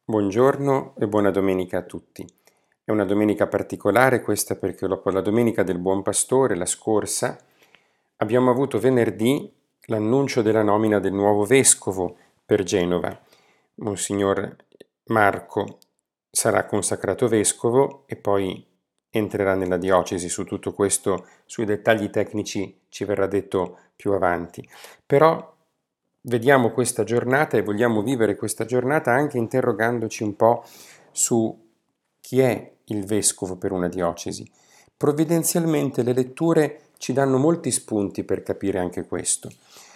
Buongiorno e buona domenica a tutti. È una domenica particolare questa perché dopo la domenica del Buon Pastore, la scorsa, abbiamo avuto venerdì l'annuncio della nomina del nuovo vescovo per Genova. Monsignor Marco sarà consacrato vescovo e poi entrerà nella diocesi. Su tutto questo, sui dettagli tecnici ci verrà detto più avanti. Però vediamo questa giornata e vogliamo vivere questa giornata anche interrogandoci un po' su chi è il vescovo per una diocesi. Provvidenzialmente le letture ci danno molti spunti per capire anche questo.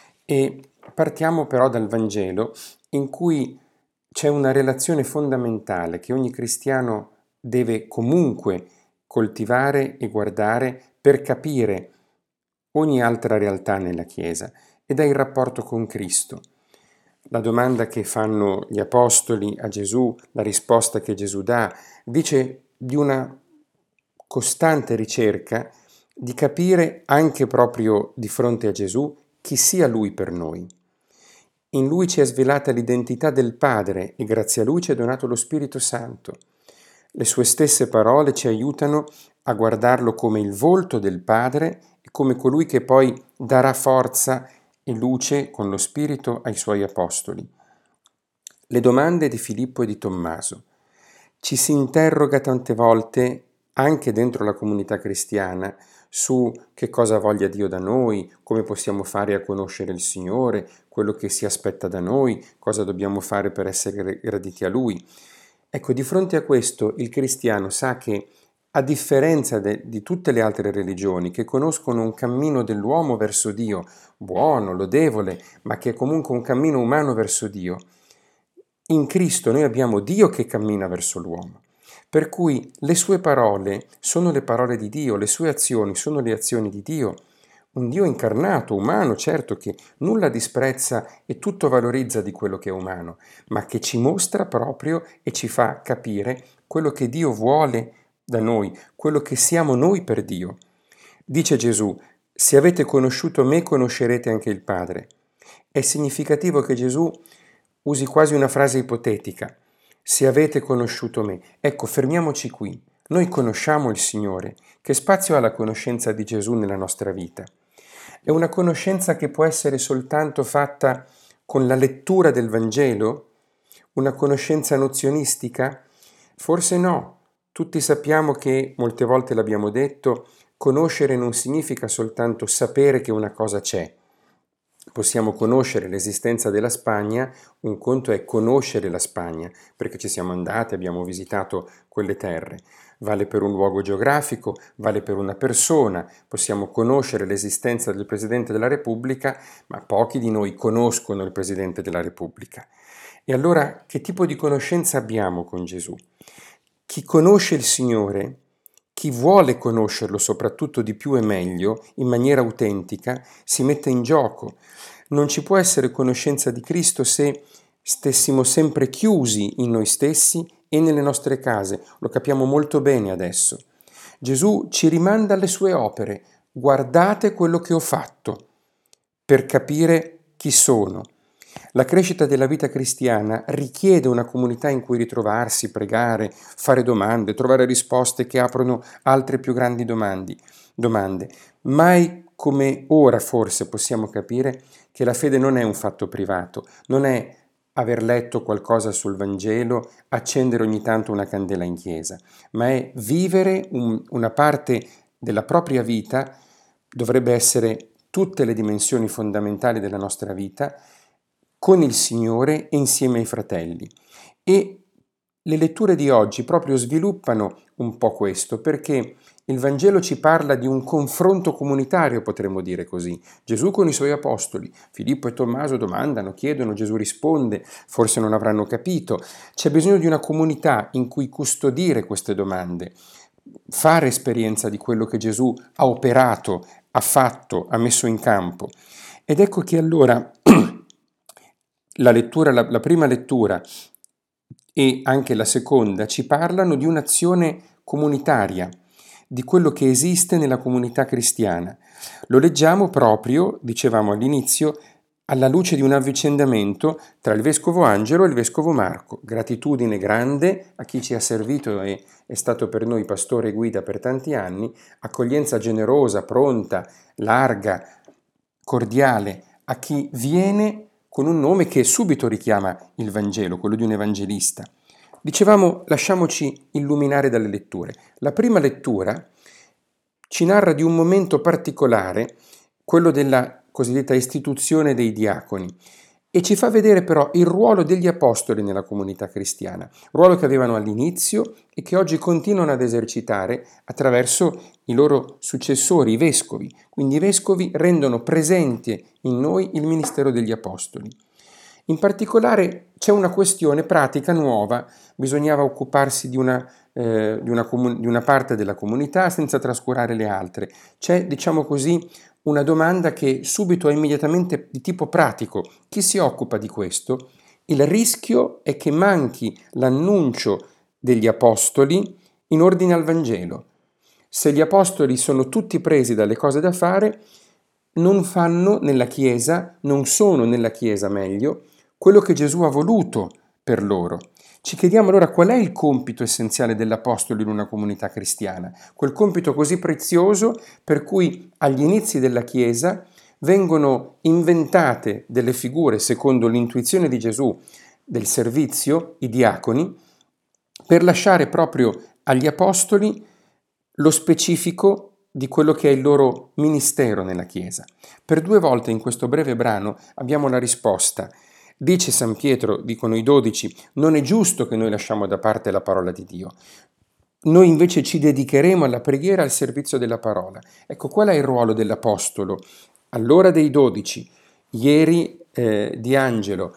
E partiamo però dal Vangelo, in cui c'è una relazione fondamentale che ogni cristiano deve comunque coltivare e guardare per capire ogni altra realtà nella Chiesa, ed è il rapporto con Cristo. La domanda che fanno gli apostoli a Gesù, la risposta che Gesù dà, dice di una costante ricerca di capire anche proprio di fronte a Gesù chi sia Lui per noi. In Lui ci è svelata l'identità del Padre e grazie a Lui ci è donato lo Spirito Santo. Le sue stesse parole ci aiutano a guardarlo come il volto del Padre e come colui che poi darà forza e luce con lo Spirito ai suoi apostoli. Le domande di Filippo e di Tommaso. Ci si interroga tante volte, anche dentro la comunità cristiana, su che cosa voglia Dio da noi, come possiamo fare a conoscere il Signore, quello che si aspetta da noi, cosa dobbiamo fare per essere graditi a Lui. Ecco, di fronte a questo il cristiano sa che, a differenza di tutte le altre religioni che conoscono un cammino dell'uomo verso Dio, buono, lodevole, ma che è comunque un cammino umano verso Dio, in Cristo noi abbiamo Dio che cammina verso l'uomo. Per cui le sue parole sono le parole di Dio, le sue azioni sono le azioni di Dio. Un Dio incarnato, umano, certo, che nulla disprezza e tutto valorizza di quello che è umano, ma che ci mostra proprio e ci fa capire quello che Dio vuole da noi, quello che siamo noi per Dio. Dice Gesù: se avete conosciuto me, conoscerete anche il Padre. È significativo che Gesù usi quasi una frase ipotetica. Se avete conosciuto me. Ecco, fermiamoci qui. Noi conosciamo il Signore. Che spazio ha la conoscenza di Gesù nella nostra vita? È una conoscenza che può essere soltanto fatta con la lettura del Vangelo? Una conoscenza nozionistica? Forse no. Tutti sappiamo che, molte volte l'abbiamo detto, conoscere non significa soltanto sapere che una cosa c'è. Possiamo conoscere l'esistenza della Spagna, un conto è conoscere la Spagna, perché ci siamo andati, abbiamo visitato quelle terre. Vale per un luogo geografico, vale per una persona. Possiamo conoscere l'esistenza del Presidente della Repubblica, ma pochi di noi conoscono il Presidente della Repubblica. E allora che tipo di conoscenza abbiamo con Gesù? Chi conosce il Signore, chi vuole conoscerlo soprattutto di più e meglio, in maniera autentica, si mette in gioco. Non ci può essere conoscenza di Cristo se stessimo sempre chiusi in noi stessi e nelle nostre case. Lo capiamo molto bene adesso. Gesù ci rimanda alle sue opere. Guardate quello che ho fatto per capire chi sono. La crescita della vita cristiana richiede una comunità in cui ritrovarsi, pregare, fare domande, trovare risposte che aprono altre più grandi domande. Mai come ora forse possiamo capire che la fede non è un fatto privato, non è aver letto qualcosa sul Vangelo, accendere ogni tanto una candela in chiesa, ma è vivere una parte della propria vita, dovrebbe essere tutte le dimensioni fondamentali della nostra vita, con il Signore e insieme ai fratelli. E le letture di oggi proprio sviluppano un po' questo, perché il Vangelo ci parla di un confronto comunitario, potremmo dire così. Gesù con i suoi apostoli, Filippo e Tommaso domandano, chiedono, Gesù risponde, forse non avranno capito. C'è bisogno di una comunità in cui custodire queste domande, fare esperienza di quello che Gesù ha operato, ha fatto, ha messo in campo. Ed ecco che allora la prima lettura e anche la seconda ci parlano di un'azione comunitaria, di quello che esiste nella comunità cristiana. Lo leggiamo proprio, dicevamo all'inizio, alla luce di un avvicendamento tra il vescovo Angelo e il vescovo Marco. Gratitudine grande a chi ci ha servito e è stato per noi pastore e guida per tanti anni, accoglienza generosa, pronta, larga, cordiale a chi viene con un nome che subito richiama il Vangelo, quello di un evangelista. Dicevamo, lasciamoci illuminare dalle letture. La prima lettura ci narra di un momento particolare, quello della cosiddetta istituzione dei diaconi, e ci fa vedere però il ruolo degli apostoli nella comunità cristiana, ruolo che avevano all'inizio e che oggi continuano ad esercitare attraverso i loro successori, i vescovi. Quindi i vescovi rendono presente in noi il ministero degli apostoli. In particolare c'è una questione pratica nuova, bisognava occuparsi di una parte della comunità senza trascurare le altre. C'è, diciamo così, una domanda che subito è immediatamente di tipo pratico. Chi si occupa di questo? Il rischio è che manchi l'annuncio degli apostoli in ordine al Vangelo. Se gli apostoli sono tutti presi dalle cose da fare, non fanno nella Chiesa, non sono nella Chiesa meglio, quello che Gesù ha voluto per loro. Ci chiediamo allora qual è il compito essenziale dell'apostolo in una comunità cristiana, quel compito così prezioso per cui agli inizi della Chiesa vengono inventate delle figure secondo l'intuizione di Gesù del servizio, i diaconi, per lasciare proprio agli apostoli lo specifico di quello che è il loro ministero nella Chiesa. Per 2 volte in questo breve brano abbiamo la risposta. Dice San Pietro, dicono i 12, non è giusto che noi lasciamo da parte la parola di Dio. Noi invece ci dedicheremo alla preghiera e al servizio della parola. Ecco, qual è il ruolo dell'apostolo? All'ora dei 12, ieri di Angelo,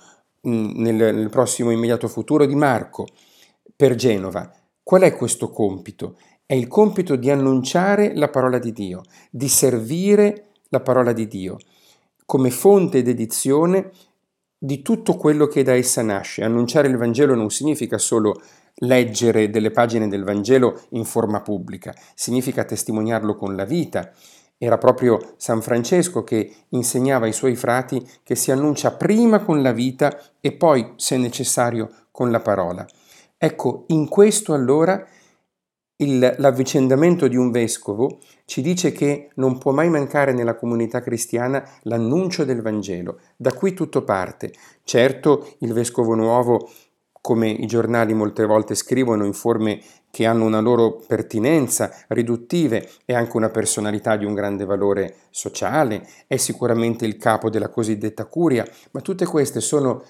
nel prossimo immediato futuro di Marco, per Genova. Qual è questo compito? È il compito di annunciare la parola di Dio, di servire la parola di Dio, come fonte ed edizione di tutto quello che da essa nasce. Annunciare il Vangelo non significa solo leggere delle pagine del Vangelo in forma pubblica, significa testimoniarlo con la vita. Era proprio San Francesco che insegnava ai suoi frati che si annuncia prima con la vita e poi, se necessario, con la parola. Ecco, in questo allora l'avvicendamento di un vescovo ci dice che non può mai mancare nella comunità cristiana l'annuncio del Vangelo. Da qui tutto parte. Certo, il vescovo nuovo, come i giornali molte volte scrivono in forme che hanno una loro pertinenza, riduttive, e anche una personalità di un grande valore sociale, è sicuramente il capo della cosiddetta curia, ma tutte queste sono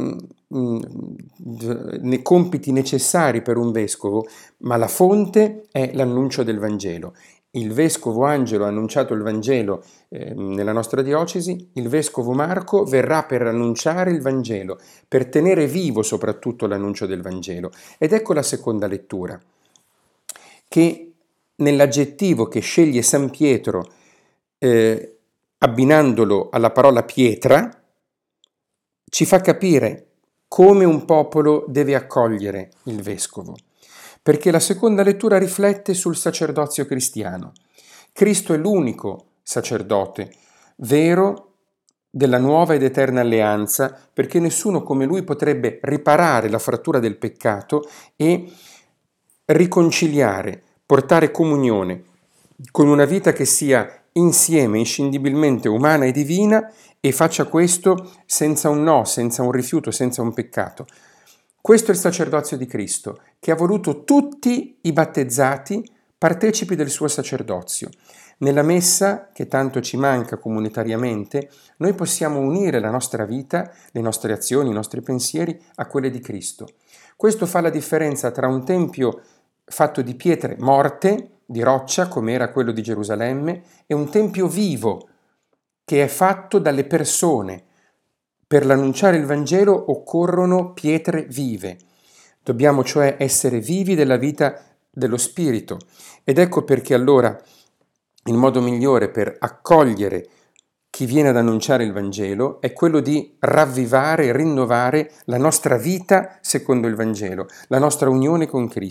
compiti necessari per un vescovo, ma la fonte è l'annuncio del Vangelo. Il vescovo Angelo ha annunciato il Vangelo nella nostra diocesi, il vescovo Marco verrà per annunciare il Vangelo, per tenere vivo soprattutto l'annuncio del Vangelo. Ed ecco la seconda lettura, che nell'aggettivo che sceglie San Pietro, abbinandolo alla parola pietra, ci fa capire come un popolo deve accogliere il vescovo, perché la seconda lettura riflette sul sacerdozio cristiano. Cristo è l'unico sacerdote vero della nuova ed eterna alleanza, perché nessuno come lui potrebbe riparare la frattura del peccato e riconciliare, portare comunione con una vita che sia insieme, inscindibilmente umana e divina, e faccia questo senza un no, senza un rifiuto, senza un peccato. Questo è il sacerdozio di Cristo, che ha voluto tutti i battezzati partecipi del suo sacerdozio. Nella messa, che tanto ci manca comunitariamente, noi possiamo unire la nostra vita, le nostre azioni, i nostri pensieri a quelle di Cristo. Questo fa la differenza tra un tempio fatto di pietre morte, di roccia, come era quello di Gerusalemme, e un tempio vivo, che è fatto dalle persone. Per l'annunciare il Vangelo occorrono pietre vive. Dobbiamo cioè essere vivi della vita dello Spirito. Ed ecco perché allora il modo migliore per accogliere chi viene ad annunciare il Vangelo è quello di ravvivare e rinnovare la nostra vita secondo il Vangelo, la nostra unione con Cristo.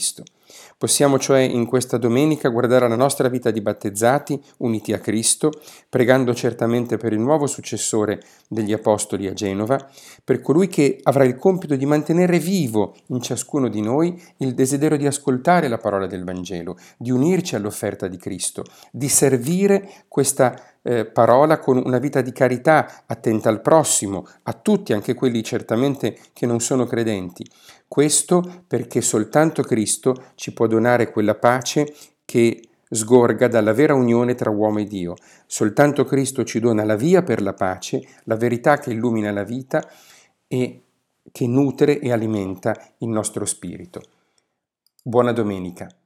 Possiamo cioè in questa domenica guardare alla nostra vita di battezzati uniti a Cristo, pregando certamente per il nuovo successore degli Apostoli a Genova, per colui che avrà il compito di mantenere vivo in ciascuno di noi il desiderio di ascoltare la parola del Vangelo, di unirci all'offerta di Cristo, di servire questa parola con una vita di carità attenta al prossimo, a tutti, anche quelli certamente che non sono credenti. Questo perché soltanto Cristo ci può donare quella pace che sgorga dalla vera unione tra uomo e Dio. Soltanto Cristo ci dona la via per la pace, la verità che illumina la vita e che nutre e alimenta il nostro spirito. Buona domenica.